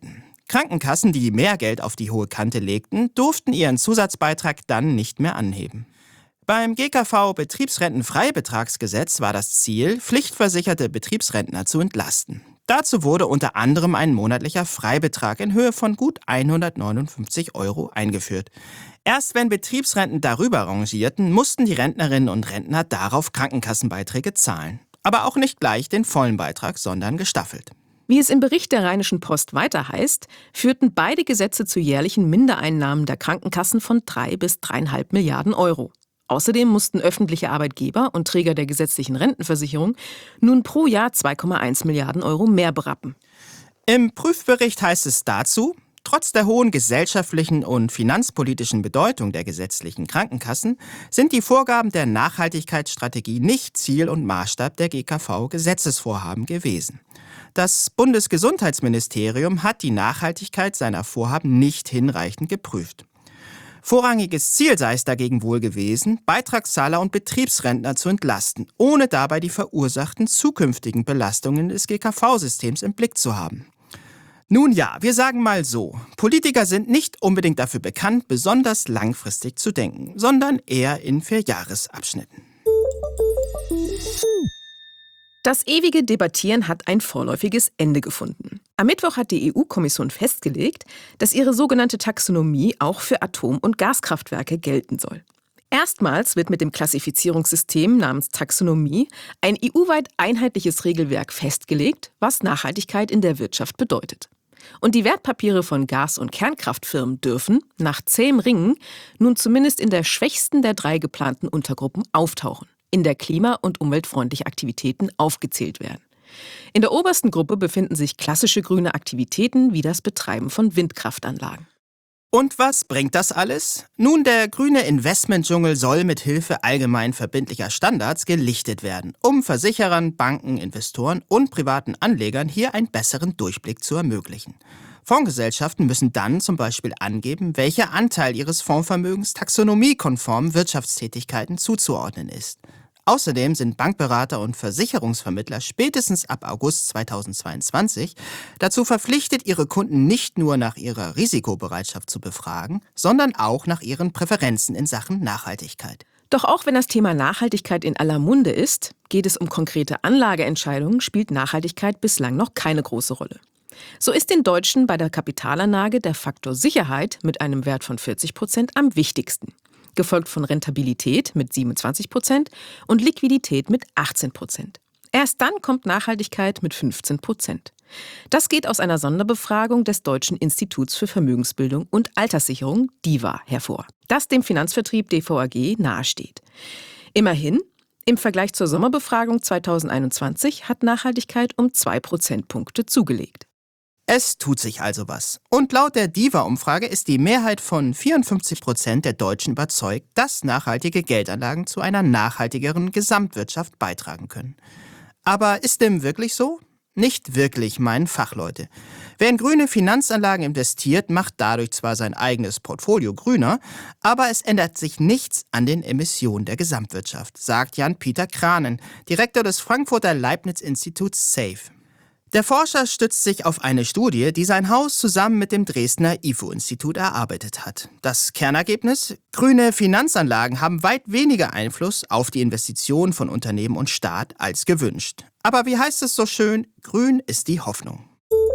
S2: Krankenkassen, die mehr Geld auf die hohe Kante legten, durften ihren Zusatzbeitrag dann nicht mehr anheben. Beim GKV-Betriebsrentenfreibetragsgesetz war das Ziel, pflichtversicherte Betriebsrentner zu entlasten. Dazu wurde unter anderem ein monatlicher Freibetrag in Höhe von gut 159 € eingeführt. Erst wenn Betriebsrenten darüber rangierten, mussten die Rentnerinnen und Rentner darauf Krankenkassenbeiträge zahlen. Aber auch nicht gleich den vollen Beitrag, sondern gestaffelt.
S1: Wie es im Bericht der Rheinischen Post weiter heißt, führten beide Gesetze zu jährlichen Mindereinnahmen der Krankenkassen von 3 bis 3,5 Milliarden €. Außerdem mussten öffentliche Arbeitgeber und Träger der gesetzlichen Rentenversicherung nun pro Jahr 2,1 Milliarden € mehr berappen.
S2: Im Prüfbericht heißt es dazu: Trotz der hohen gesellschaftlichen und finanzpolitischen Bedeutung der gesetzlichen Krankenkassen sind die Vorgaben der Nachhaltigkeitsstrategie nicht Ziel und Maßstab der GKV-Gesetzesvorhaben gewesen. Das Bundesgesundheitsministerium hat die Nachhaltigkeit seiner Vorhaben nicht hinreichend geprüft. Vorrangiges Ziel sei es dagegen wohl gewesen, Beitragszahler und Betriebsrentner zu entlasten, ohne dabei die verursachten zukünftigen Belastungen des GKV-Systems im Blick zu haben. Nun ja, wir sagen mal so, Politiker sind nicht unbedingt dafür bekannt, besonders langfristig zu denken, sondern eher in Vierjahresabschnitten.
S1: Das ewige Debattieren hat ein vorläufiges Ende gefunden. Am Mittwoch hat die EU-Kommission festgelegt, dass ihre sogenannte Taxonomie auch für Atom- und Gaskraftwerke gelten soll. Erstmals wird mit dem Klassifizierungssystem namens Taxonomie ein EU-weit einheitliches Regelwerk festgelegt, was Nachhaltigkeit in der Wirtschaft bedeutet. Und die Wertpapiere von Gas- und Kernkraftfirmen dürfen, nach zähem Ringen, nun zumindest in der schwächsten der 3 geplanten Untergruppen auftauchen, in der klima- und umweltfreundliche Aktivitäten aufgezählt werden. In der obersten Gruppe befinden sich klassische grüne Aktivitäten wie das Betreiben von Windkraftanlagen.
S2: Und was bringt das alles? Nun, der grüne Investmentdschungel soll mit Hilfe allgemein verbindlicher Standards gelichtet werden, um Versicherern, Banken, Investoren und privaten Anlegern hier einen besseren Durchblick zu ermöglichen. Fondsgesellschaften müssen dann zum Beispiel angeben, welcher Anteil ihres Fondsvermögens taxonomiekonformen Wirtschaftstätigkeiten zuzuordnen ist. Außerdem sind Bankberater und Versicherungsvermittler spätestens ab August 2022 dazu verpflichtet, ihre Kunden nicht nur nach ihrer Risikobereitschaft zu befragen, sondern auch nach ihren Präferenzen in Sachen Nachhaltigkeit.
S1: Doch auch wenn das Thema Nachhaltigkeit in aller Munde ist, geht es um konkrete Anlageentscheidungen, spielt Nachhaltigkeit bislang noch keine große Rolle. So ist den Deutschen bei der Kapitalanlage der Faktor Sicherheit mit einem Wert von 40% am wichtigsten, gefolgt von Rentabilität mit 27% und Liquidität mit 18%. Erst dann kommt Nachhaltigkeit mit 15%. Das geht aus einer Sonderbefragung des Deutschen Instituts für Vermögensbildung und Alterssicherung, DIVA, hervor, das dem Finanzvertrieb DVAG nahesteht. Immerhin, im Vergleich zur Sommerbefragung 2021 hat Nachhaltigkeit um 2 Prozentpunkte zugelegt.
S2: Es tut sich also was. Und laut der DIVA-Umfrage ist die Mehrheit von 54% der Deutschen überzeugt, dass nachhaltige Geldanlagen zu einer nachhaltigeren Gesamtwirtschaft beitragen können. Aber ist dem wirklich so? Nicht wirklich, meinen Fachleute. Wer in grüne Finanzanlagen investiert, macht dadurch zwar sein eigenes Portfolio grüner, aber es ändert sich nichts an den Emissionen der Gesamtwirtschaft, sagt Jan-Peter Kranen, Direktor des Frankfurter Leibniz-Instituts SAFE. Der Forscher stützt sich auf eine Studie, die sein Haus zusammen mit dem Dresdner IFO-Institut erarbeitet hat. Das Kernergebnis? Grüne Finanzanlagen haben weit weniger Einfluss auf die Investitionen von Unternehmen und Staat als gewünscht. Aber wie heißt es so schön? Grün ist die Hoffnung.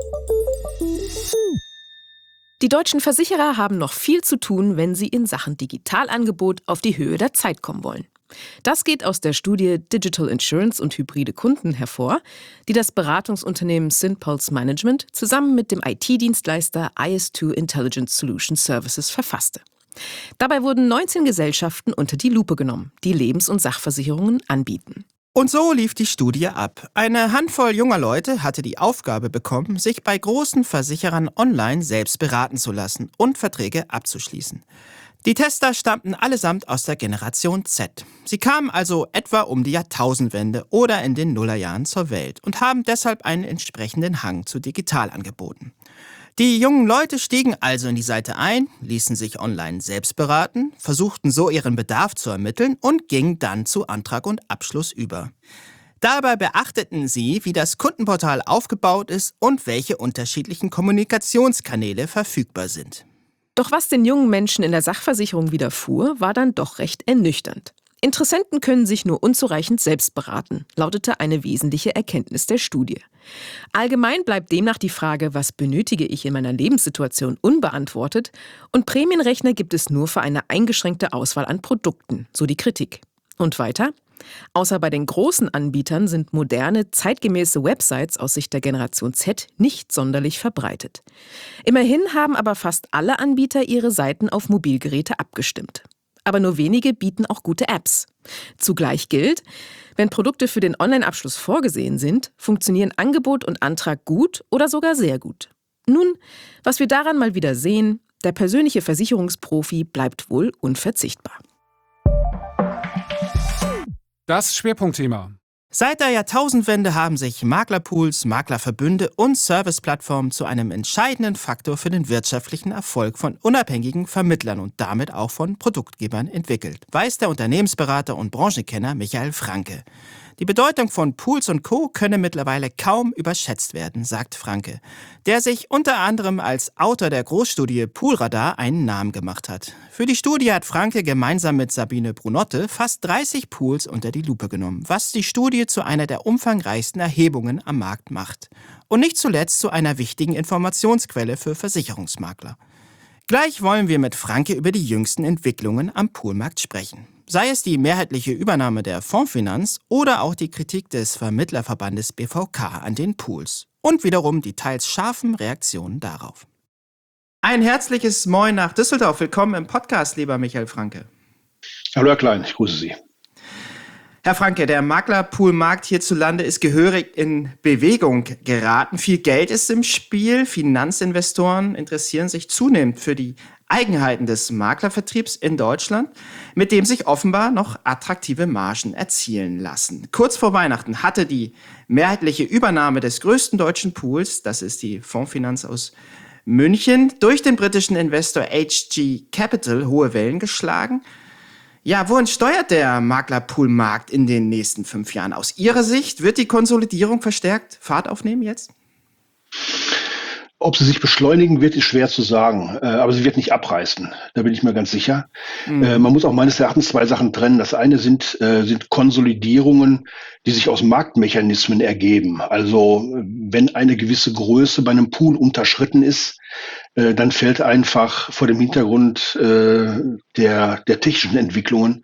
S1: Die deutschen Versicherer haben noch viel zu tun, wenn sie in Sachen Digitalangebot auf die Höhe der Zeit kommen wollen. Das geht aus der Studie Digital Insurance und hybride Kunden hervor, die das Beratungsunternehmen Synpulse Management zusammen mit dem IT-Dienstleister IS2 Intelligent Solution Services verfasste. Dabei wurden 19 Gesellschaften unter die Lupe genommen, die Lebens- und Sachversicherungen anbieten.
S2: Und so lief die Studie ab. Eine Handvoll junger Leute hatte die Aufgabe bekommen, sich bei großen Versicherern online selbst beraten zu lassen und Verträge abzuschließen. Die Tester stammten allesamt aus der Generation Z. Sie kamen also etwa um die Jahrtausendwende oder in den Nullerjahren zur Welt und haben deshalb einen entsprechenden Hang zu Digitalangeboten. Die jungen Leute stiegen also in die Seite ein, ließen sich online selbst beraten, versuchten so ihren Bedarf zu ermitteln und gingen dann zu Antrag und Abschluss über. Dabei beachteten sie, wie das Kundenportal aufgebaut ist und welche unterschiedlichen Kommunikationskanäle verfügbar sind.
S1: Doch was den jungen Menschen in der Sachversicherung widerfuhr, war dann doch recht ernüchternd. Interessenten können sich nur unzureichend selbst beraten, lautete eine wesentliche Erkenntnis der Studie. Allgemein bleibt demnach die Frage, was benötige ich in meiner Lebenssituation, unbeantwortet und Prämienrechner gibt es nur für eine eingeschränkte Auswahl an Produkten, so die Kritik. Und weiter? Außer bei den großen Anbietern sind moderne, zeitgemäße Websites aus Sicht der Generation Z nicht sonderlich verbreitet. Immerhin haben aber fast alle Anbieter ihre Seiten auf Mobilgeräte abgestimmt. Aber nur wenige bieten auch gute Apps. Zugleich gilt, wenn Produkte für den Online-Abschluss vorgesehen sind, funktionieren Angebot und Antrag gut oder sogar sehr gut. Nun, was wir daran mal wieder sehen, der persönliche Versicherungsprofi bleibt wohl unverzichtbar.
S5: Das Schwerpunktthema.
S2: Seit der Jahrtausendwende haben sich Maklerpools, Maklerverbünde und Serviceplattformen zu einem entscheidenden Faktor für den wirtschaftlichen Erfolg von unabhängigen Vermittlern und damit auch von Produktgebern entwickelt, weiß der Unternehmensberater und Branchenkenner Michael Franke. Die Bedeutung von Pools und Co. könne mittlerweile kaum überschätzt werden, sagt Franke, der sich unter anderem als Autor der Großstudie Poolradar einen Namen gemacht hat. Für die Studie hat Franke gemeinsam mit Sabine Brunotte fast 30 Pools unter die Lupe genommen, was die Studie zu einer der umfangreichsten Erhebungen am Markt macht. Und nicht zuletzt zu einer wichtigen Informationsquelle für Versicherungsmakler. Gleich wollen wir mit Franke über die jüngsten Entwicklungen am Poolmarkt sprechen. Sei es die mehrheitliche Übernahme der Fondsfinanz oder auch die Kritik des Vermittlerverbandes BVK an den Pools. Und wiederum die teils scharfen Reaktionen darauf. Ein herzliches Moin nach Düsseldorf. Willkommen im Podcast, lieber Michael Franke.
S6: Hallo Herr Klein, ich grüße Sie.
S2: Herr Franke, der Maklerpoolmarkt hierzulande ist gehörig in Bewegung geraten. Viel Geld ist im Spiel. Finanzinvestoren interessieren sich zunehmend für die Eigenheiten des Maklervertriebs in Deutschland, mit dem sich offenbar noch attraktive Margen erzielen lassen. Kurz vor Weihnachten hatte die mehrheitliche Übernahme des größten deutschen Pools, das ist die Fondsfinanz aus München, durch den britischen Investor HG Capital hohe Wellen geschlagen. Ja, wohin steuert der Maklerpoolmarkt in den nächsten 5 Jahren? Aus Ihrer Sicht wird die Konsolidierung verstärkt Fahrt aufnehmen jetzt?
S6: Ob sie sich beschleunigen wird, ist schwer zu sagen, aber sie wird nicht abreißen, da bin ich mir ganz sicher. Man muss auch meines Erachtens 2 Sachen trennen. Das eine sind Konsolidierungen, die sich aus Marktmechanismen ergeben. Also wenn eine gewisse Größe bei einem Pool unterschritten ist, dann fällt einfach vor dem Hintergrund der technischen Entwicklungen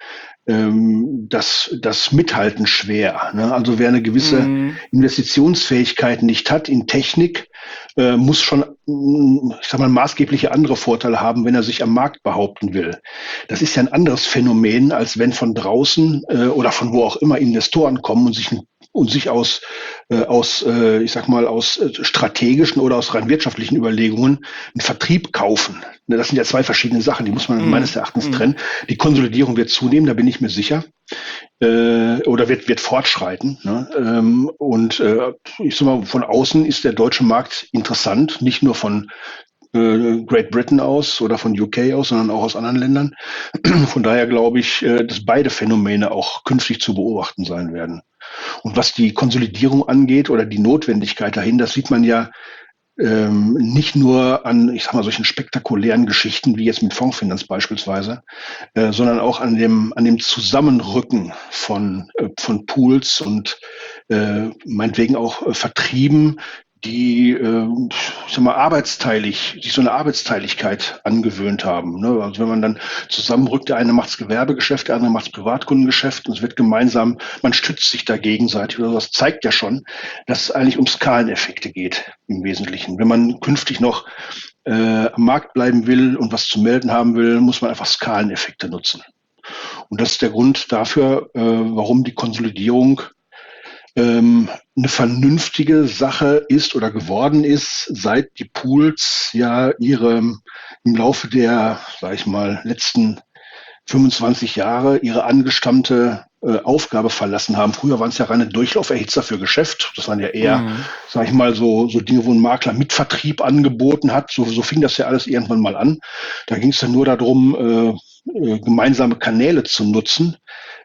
S6: das Mithalten schwer. Ne? Also wer eine gewisse Investitionsfähigkeit nicht hat in Technik, muss schon, ich sag mal, maßgebliche andere Vorteile haben, wenn er sich am Markt behaupten will. Das ist ja ein anderes Phänomen, als wenn von draußen oder von wo auch immer Investoren kommen und sich aus strategischen oder aus rein wirtschaftlichen Überlegungen einen Vertrieb kaufen. Das sind ja 2 verschiedene Sachen, die muss man meines Erachtens trennen. Die Konsolidierung wird zunehmen, da bin ich mir sicher. Oder wird fortschreiten. Ne? Ich sag mal, von außen ist der deutsche Markt interessant, nicht nur von Great Britain aus oder von UK aus, sondern auch aus anderen Ländern. Von daher glaube ich, dass beide Phänomene auch künftig zu beobachten sein werden. Und was die Konsolidierung angeht oder die Notwendigkeit dahin, das sieht man ja nicht nur an, ich sag mal, solchen spektakulären Geschichten wie jetzt mit Fondsfinanz beispielsweise, sondern auch an dem Zusammenrücken von Pools und meinetwegen auch Vertrieben, die, ich sag mal, sich so eine Arbeitsteiligkeit angewöhnt haben. Ne? Also wenn man dann zusammenrückt, der eine macht's Gewerbegeschäft, der andere macht's Privatkundengeschäft und es wird gemeinsam, man stützt sich da gegenseitig oder das zeigt ja schon, dass es eigentlich um Skaleneffekte geht im Wesentlichen. Wenn man künftig noch am Markt bleiben will und was zu melden haben will, muss man einfach Skaleneffekte nutzen. Und das ist der Grund dafür, warum die Konsolidierung eine vernünftige Sache ist oder geworden ist, seit die Pools ja im Laufe der, sag ich mal, letzten 25 Jahre ihre angestammte Aufgabe verlassen haben. Früher waren es ja reine Durchlauferhitzer für Geschäft. Das waren ja eher, sag ich mal, so Dinge, wo ein Makler Mitvertrieb angeboten hat. So fing das ja alles irgendwann mal an. Da ging es dann nur darum, gemeinsame Kanäle zu nutzen.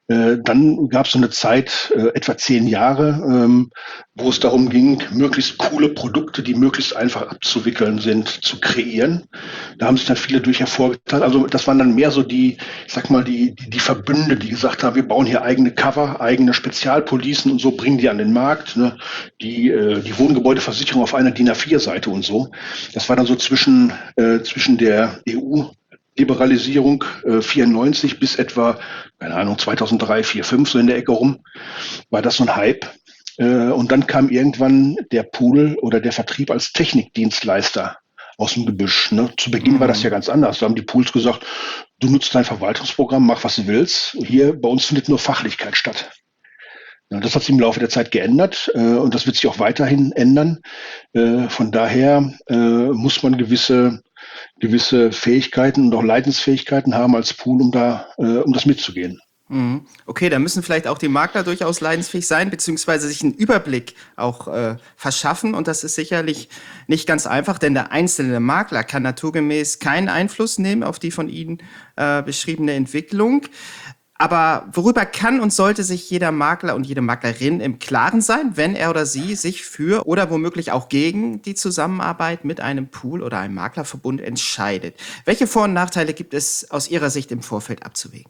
S6: Dann gab es so eine Zeit, etwa 10 Jahre, wo es darum ging, möglichst coole Produkte, die möglichst einfach abzuwickeln sind, zu kreieren. Da haben sich dann viele durch hervorgetan. Also das waren dann mehr so die, ich sag mal, die Verbünde, die gesagt haben, wir bauen hier eigene Cover, eigene Spezialpolicen und so, bringen die an den Markt. Ne? Die Wohngebäudeversicherung auf einer DIN A4-Seite und so. Das war dann so zwischen der EU Liberalisierung 94 bis etwa, keine Ahnung, 2003, 4, 5, so in der Ecke rum, war das so ein Hype. Und dann kam irgendwann der Pool oder der Vertrieb als Technikdienstleister aus dem Gebüsch. Ne? Zu Beginn war das ja ganz anders. Da haben die Pools gesagt, du nutzt dein Verwaltungsprogramm, mach was du willst. Hier bei uns findet nur Fachlichkeit statt. Ja, das hat sich im Laufe der Zeit geändert und das wird sich auch weiterhin ändern. Von daher muss man gewisse Fähigkeiten und auch Leidensfähigkeiten haben als Pool, um das mitzugehen.
S2: Okay, da müssen vielleicht auch die Makler durchaus leidensfähig sein, beziehungsweise sich einen Überblick auch verschaffen. Und das ist sicherlich nicht ganz einfach, denn der einzelne Makler kann naturgemäß keinen Einfluss nehmen auf die von Ihnen beschriebene Entwicklung. Aber worüber kann und sollte sich jeder Makler und jede Maklerin im Klaren sein, wenn er oder sie sich für oder womöglich auch gegen die Zusammenarbeit mit einem Pool oder einem Maklerverbund entscheidet? Welche Vor- und Nachteile gibt es aus Ihrer Sicht im Vorfeld abzuwägen?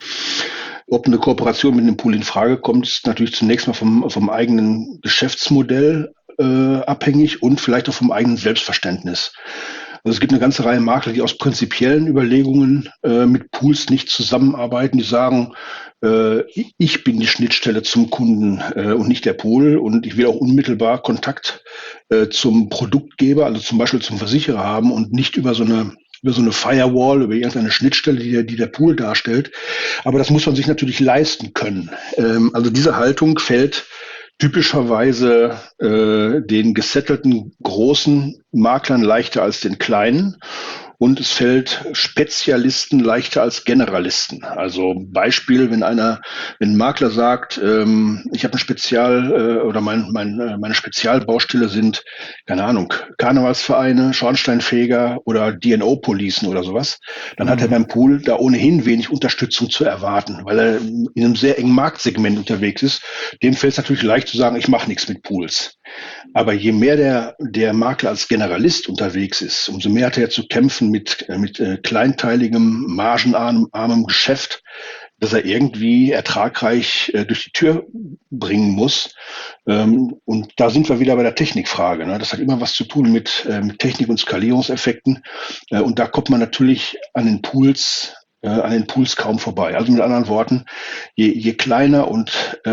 S6: Ob eine Kooperation mit einem Pool in Frage kommt, ist natürlich zunächst mal vom eigenen Geschäftsmodell abhängig und vielleicht auch vom eigenen Selbstverständnis. Also es gibt eine ganze Reihe Makler, die aus prinzipiellen Überlegungen mit Pools nicht zusammenarbeiten. Die sagen, ich bin die Schnittstelle zum Kunden und nicht der Pool und ich will auch unmittelbar Kontakt zum Produktgeber, also zum Beispiel zum Versicherer haben und nicht über so eine Firewall, über irgendeine Schnittstelle, die der Pool darstellt. Aber das muss man sich natürlich leisten können. Also diese Haltung fällt typischerweise den gesettelten großen Maklern leichter als den kleinen. Und es fällt Spezialisten leichter als Generalisten. Also Beispiel, wenn ein Makler sagt, ich habe ein oder meine Spezialbaustelle sind, keine Ahnung, Karnevalsvereine, Schornsteinfeger oder DNO-Policen oder sowas, dann hat er beim Pool da ohnehin wenig Unterstützung zu erwarten, weil er in einem sehr engen Marktsegment unterwegs ist. Dem fällt es natürlich leicht zu sagen, ich mache nichts mit Pools. Aber je mehr der Makler als Generalist unterwegs ist, umso mehr hat er zu kämpfen mit kleinteiligem, margenarmem Geschäft, das er irgendwie ertragreich durch die Tür bringen muss. Und da sind wir wieder bei der Technikfrage. Ne? Das hat immer was zu tun mit Technik- und Skalierungseffekten. Und da kommt man natürlich an den Pools kaum vorbei. Also mit anderen Worten, je kleiner und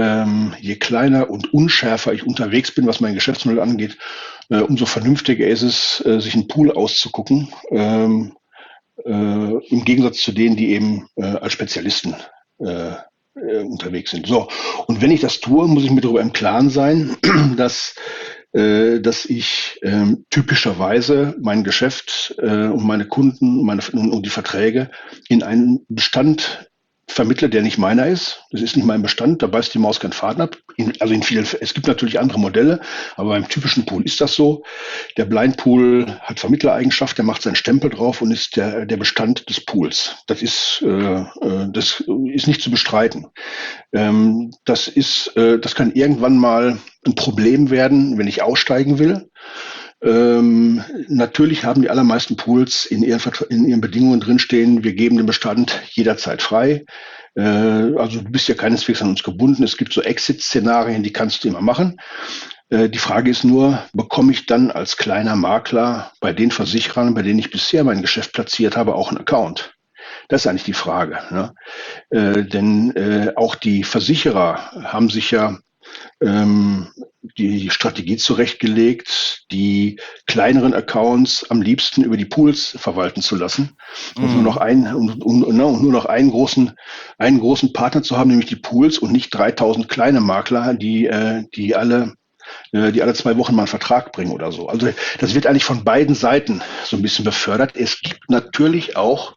S6: unschärfer ich unterwegs bin, was mein Geschäftsmodell angeht, umso vernünftiger ist es, sich einen Pool auszugucken, im Gegensatz zu denen, die eben als Spezialisten unterwegs sind. So, und wenn ich das tue, muss ich mir darüber im Klaren sein, dass ich typischerweise mein Geschäft und meine Kunden und die Verträge in einen Bestand vermittle, der nicht meiner ist. Das ist nicht mein Bestand, da beißt die Maus keinen Faden ab. Es gibt natürlich andere Modelle, aber beim typischen Pool ist das so. Der Blind Pool hat Vermittlereigenschaft, der macht seinen Stempel drauf und ist der Bestand des Pools. Das ist nicht zu bestreiten. Das kann irgendwann mal ein Problem werden, wenn ich aussteigen will. Natürlich haben die allermeisten Pools in ihren Bedingungen drinstehen, wir geben den Bestand jederzeit frei. Also du bist ja keineswegs an uns gebunden. Es gibt so Exit-Szenarien, die kannst du immer machen. Die Frage ist nur, bekomme ich dann als kleiner Makler bei den Versicherern, bei denen ich bisher mein Geschäft platziert habe, auch einen Account? Das ist eigentlich die Frage. Ne? Denn auch die Versicherer haben sich ja die Strategie zurechtgelegt, die kleineren Accounts am liebsten über die Pools verwalten zu lassen und nur noch einen großen Partner zu haben, nämlich die Pools und nicht 3000 kleine Makler, die alle 2 Wochen mal einen Vertrag bringen oder so. Also das wird eigentlich von beiden Seiten so ein bisschen befördert. Es gibt natürlich auch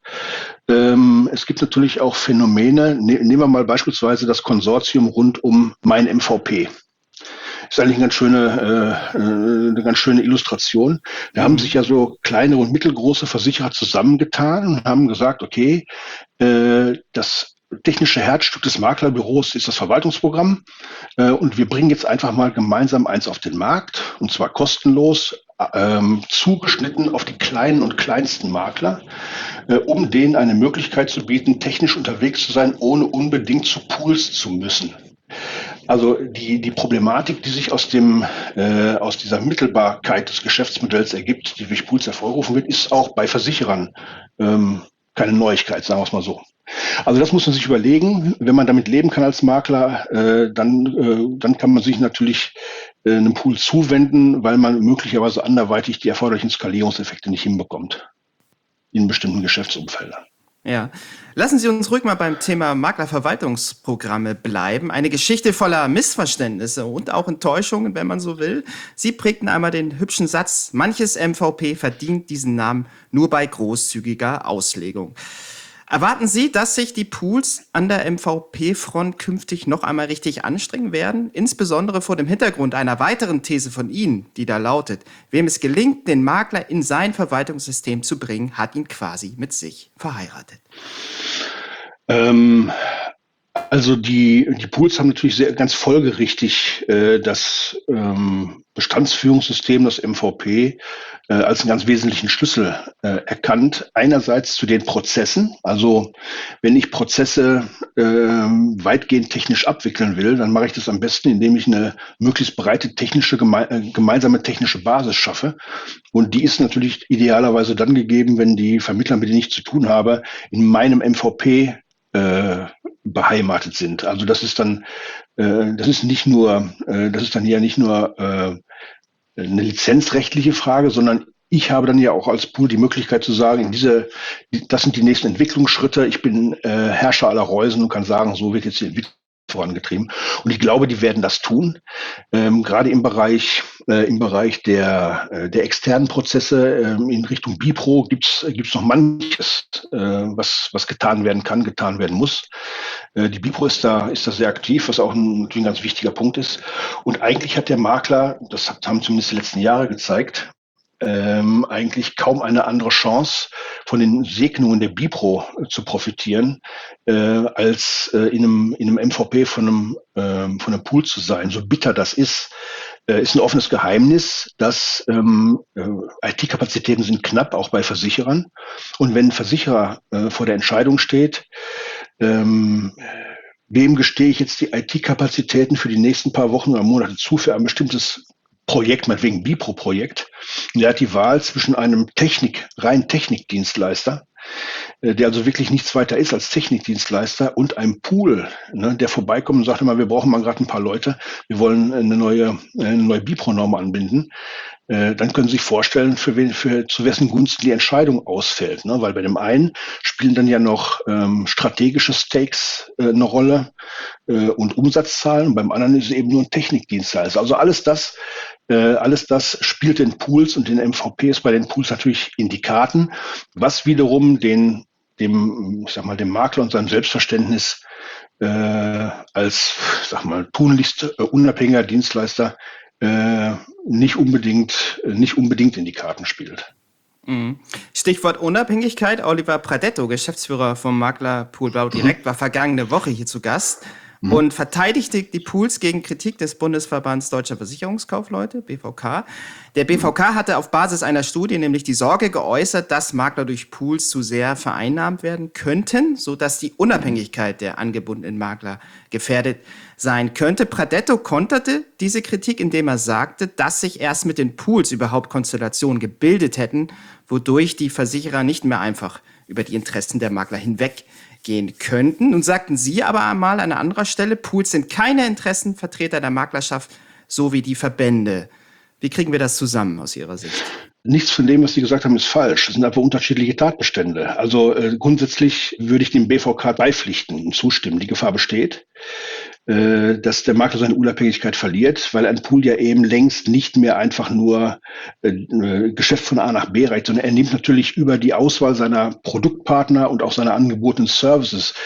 S6: Phänomene. Nehmen wir mal beispielsweise das Konsortium rund um mein MVP. Ist eigentlich eine ganz schöne Illustration. Da haben sich ja so kleine und mittelgroße Versicherer zusammengetan und haben gesagt, okay, das technische Herzstück des Maklerbüros ist das Verwaltungsprogramm. Und wir bringen jetzt einfach mal gemeinsam eins auf den Markt, und zwar kostenlos, zugeschnitten auf die kleinen und kleinsten Makler, um denen eine Möglichkeit zu bieten, technisch unterwegs zu sein, ohne unbedingt zu Pools zu müssen. Also die Problematik, die sich aus dieser Mittelbarkeit des Geschäftsmodells ergibt, die durch Pools hervorgerufen wird, ist auch bei Versicherern keine Neuigkeit, sagen wir es mal so. Also das muss man sich überlegen. Wenn man damit leben kann als Makler, dann kann man sich natürlich einem Pool zuwenden, weil man möglicherweise anderweitig die erforderlichen Skalierungseffekte nicht hinbekommt in bestimmten Geschäftsumfeldern.
S2: Ja. Lassen Sie uns ruhig mal beim Thema Maklerverwaltungsprogramme bleiben. Eine Geschichte voller Missverständnisse und auch Enttäuschungen, wenn man so will. Sie prägten einmal den hübschen Satz: Manches MVP verdient diesen Namen nur bei großzügiger Auslegung. Erwarten Sie, dass sich die Pools an der MVP-Front künftig noch einmal richtig anstrengen werden? Insbesondere vor dem Hintergrund einer weiteren These von Ihnen, die da lautet: Wem es gelingt, den Makler in sein Verwaltungssystem zu bringen, hat ihn quasi mit sich verheiratet.
S6: Also die Pools haben natürlich ganz folgerichtig das Bestandsführungssystem, das MVP, als einen ganz wesentlichen Schlüssel erkannt. Einerseits zu den Prozessen. Also wenn ich Prozesse weitgehend technisch abwickeln will, dann mache ich das am besten, indem ich eine möglichst breite gemeinsame technische Basis schaffe. Und die ist natürlich idealerweise dann gegeben, wenn die Vermittler, mit denen ich zu tun habe, in meinem MVP beheimatet sind. Also das ist dann ja nicht nur eine lizenzrechtliche Frage, sondern ich habe dann ja auch als Pool die Möglichkeit zu sagen, das sind die nächsten Entwicklungsschritte. Ich bin Herrscher aller Reusen und kann sagen, so wird jetzt die Entwicklung vorangetrieben. Und ich glaube, die werden das tun. Gerade im Bereich der externen Prozesse in Richtung BiPro gibt's noch manches, was getan werden kann, getan werden muss. Die BiPro ist da sehr aktiv, was auch natürlich ein ganz wichtiger Punkt ist. Und eigentlich hat der Makler, das haben zumindest die letzten Jahre gezeigt, eigentlich kaum eine andere Chance, von den Segnungen der BiPro zu profitieren, als in einem MVP von einem Pool zu sein. So bitter das ist ein offenes Geheimnis, dass IT-Kapazitäten sind knapp, auch bei Versicherern. Und wenn ein Versicherer vor der Entscheidung steht, wem gestehe ich jetzt die IT-Kapazitäten für die nächsten paar Wochen oder Monate zu für ein bestimmtes Projekt, meinetwegen BiPro-Projekt. Der hat die Wahl zwischen einem rein Technikdienstleister, der also wirklich nichts weiter ist als Technikdienstleister, und einem Pool, der vorbeikommt und sagt immer, wir brauchen mal gerade ein paar Leute, wir wollen eine neue BiPro-Norm anbinden. Dann können Sie sich vorstellen, zu wessen Gunsten die Entscheidung ausfällt. Weil bei dem einen spielen dann ja noch strategische Stakes eine Rolle und Umsatzzahlen, und beim anderen ist es eben nur ein Technikdienstleister. Also alles das spielt den Pools und den MVPs bei den Pools natürlich in die Karten, was wiederum dem Makler und seinem Selbstverständnis als tunlichst unabhängiger Dienstleister nicht unbedingt in die Karten spielt.
S2: Stichwort Unabhängigkeit. Oliver Pradetto, Geschäftsführer vom Maklerpool Blau Direkt, war vergangene Woche hier zu Gast und verteidigte die Pools gegen Kritik des Bundesverbands Deutscher Versicherungskaufleute, BVK. Der BVK hatte auf Basis einer Studie nämlich die Sorge geäußert, dass Makler durch Pools zu sehr vereinnahmt werden könnten, sodass die Unabhängigkeit der angebundenen Makler gefährdet sein könnte. Pradetto konterte diese Kritik, indem er sagte, dass sich erst mit den Pools überhaupt Konstellationen gebildet hätten, wodurch die Versicherer nicht mehr einfach über die Interessen der Makler hinweggehen könnten. Nun sagten Sie aber einmal an anderer Stelle, Pools sind keine Interessenvertreter der Maklerschaft, so wie die Verbände. Wie kriegen wir das zusammen aus Ihrer Sicht?
S6: Nichts von dem, was Sie gesagt haben, ist falsch. Es sind einfach unterschiedliche Tatbestände. Also grundsätzlich würde ich dem BVK beipflichten und zustimmen. Die Gefahr besteht, dass der Makler seine Unabhängigkeit verliert, weil ein Pool ja eben längst nicht mehr einfach nur Geschäft von A nach B reicht, sondern er nimmt natürlich über die Auswahl seiner Produktpartner und auch seiner angebotenen Services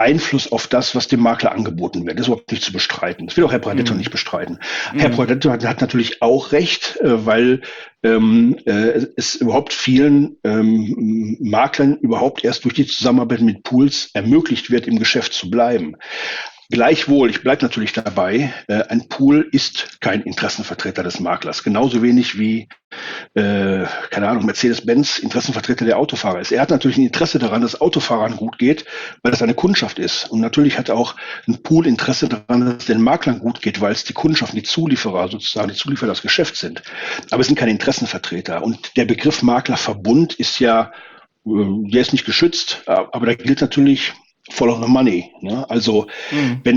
S6: Einfluss auf das, was dem Makler angeboten wird. Das ist überhaupt nicht zu bestreiten. Das will auch Herr Pradetto nicht bestreiten. Herr Pradetto hat natürlich auch recht, weil es überhaupt vielen Maklern überhaupt erst durch die Zusammenarbeit mit Pools ermöglicht wird, im Geschäft zu bleiben. Gleichwohl, ich bleibe natürlich dabei, ein Pool ist kein Interessenvertreter des Maklers. Genauso wenig wie, keine Ahnung, Mercedes-Benz Interessenvertreter der Autofahrer ist. Er hat natürlich ein Interesse daran, dass Autofahrern gut geht, weil das eine Kundschaft ist. Und natürlich hat auch ein Pool Interesse daran, dass es den Maklern gut geht, weil es die Kundschaft, die Zulieferer sozusagen, die Zulieferer des Geschäfts sind. Aber es sind keine Interessenvertreter. Und der Begriff Maklerverbund ist ja, der ist nicht geschützt, aber da gilt natürlich Follow the money. Ne? Also wenn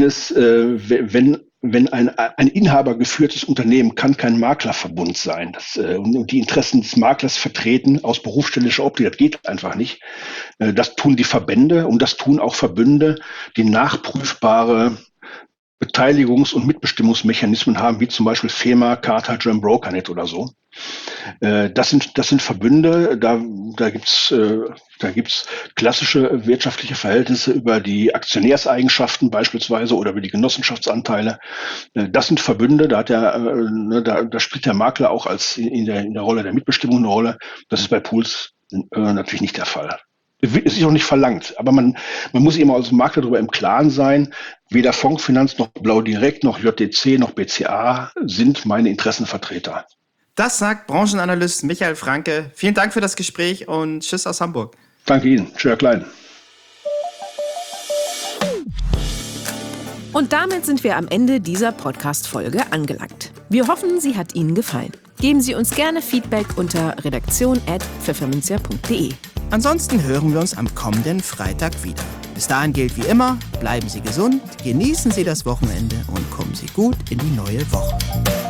S6: ein inhabergeführtes Unternehmen kann kein Maklerverbund sein. Und die Interessen des Maklers vertreten aus berufsständischer Optik, das geht einfach nicht. Das tun die Verbände und das tun auch Verbünde, die nachprüfbare Beteiligungs- und Mitbestimmungsmechanismen haben, wie zum Beispiel FEMA, Carta, German Brokernet oder so. Das sind Verbünde, da gibt's klassische wirtschaftliche Verhältnisse über die Aktionärseigenschaften beispielsweise oder über die Genossenschaftsanteile. Das sind Verbünde, da spielt der Makler auch als in der Rolle der Mitbestimmung eine Rolle. Das ist bei Pools natürlich nicht der Fall. Es ist auch nicht verlangt, aber man muss sich immer als Makler darüber im Klaren sein, weder Fondsfinanz noch Blau Direkt noch JTC noch BCA sind meine Interessenvertreter.
S2: Das sagt Branchenanalyst Michael Franke. Vielen Dank für das Gespräch und tschüss aus Hamburg.
S6: Danke Ihnen. Schöner Klein.
S1: Und damit sind wir am Ende dieser Podcast-Folge angelangt. Wir hoffen, sie hat Ihnen gefallen. Geben Sie uns gerne Feedback unter redaktion@pfefferminzia.de.
S2: Ansonsten hören wir uns am kommenden Freitag wieder. Bis dahin gilt wie immer, bleiben Sie gesund, genießen Sie das Wochenende und kommen Sie gut in die neue Woche.